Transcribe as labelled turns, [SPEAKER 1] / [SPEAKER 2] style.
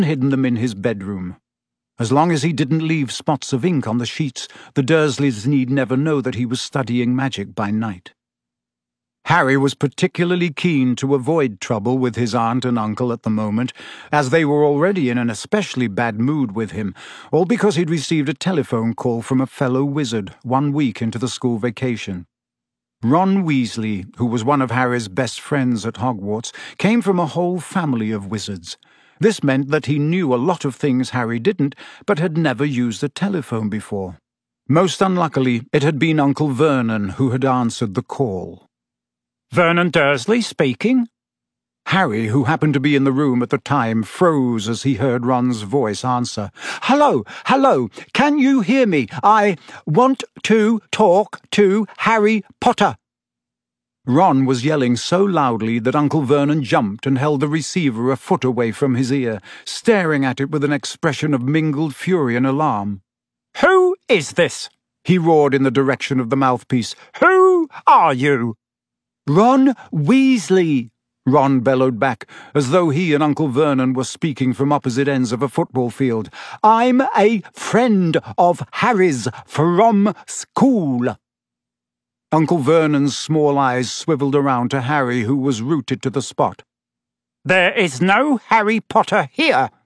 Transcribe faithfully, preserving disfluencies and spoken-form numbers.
[SPEAKER 1] hidden them in his bedroom. As long as he didn't leave spots of ink on the sheets, the Dursleys need never know that he was studying magic by night. Harry was particularly keen to avoid trouble with his aunt and uncle at the moment, as they were already in an especially bad mood with him, all because he'd received a telephone call from a fellow wizard one week into the school vacation. Ron Weasley, who was one of Harry's best friends at Hogwarts, came from a whole family of wizards. This meant that he knew a lot of things Harry didn't, but had never used a telephone before. Most unluckily, it had been Uncle Vernon who had answered the call.
[SPEAKER 2] Vernon Dursley speaking?
[SPEAKER 1] Harry, who happened to be in the room at the time, froze as he heard Ron's voice answer.
[SPEAKER 2] Hello, hello, can you hear me? I want to talk to Harry Potter.
[SPEAKER 1] Ron was yelling so loudly that Uncle Vernon jumped and held the receiver a foot away from his ear, staring at it with an expression of mingled fury and alarm.
[SPEAKER 2] Who is this?
[SPEAKER 1] He roared in the direction of the mouthpiece.
[SPEAKER 2] Who are you?
[SPEAKER 1] Ron Weasley, Ron bellowed back, as though he and Uncle Vernon were speaking from opposite ends of a football field.
[SPEAKER 2] I'm a friend of Harry's from school.
[SPEAKER 1] Uncle Vernon's small eyes swiveled around to Harry, who was rooted to the spot.
[SPEAKER 2] There is no Harry Potter here,